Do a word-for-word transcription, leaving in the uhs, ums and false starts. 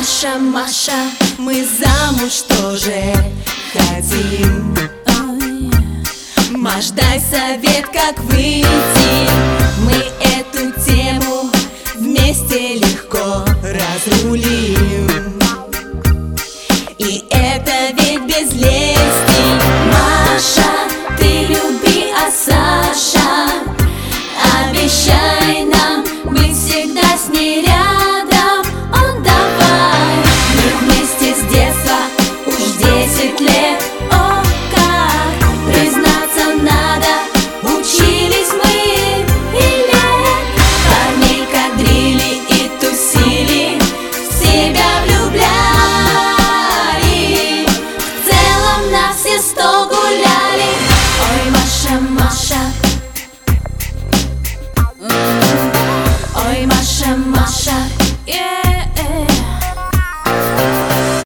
Маша, Маша, мы замуж тоже хотим. Маш, дай совет, как выйти. Мы эту тему вместе легко разрулим.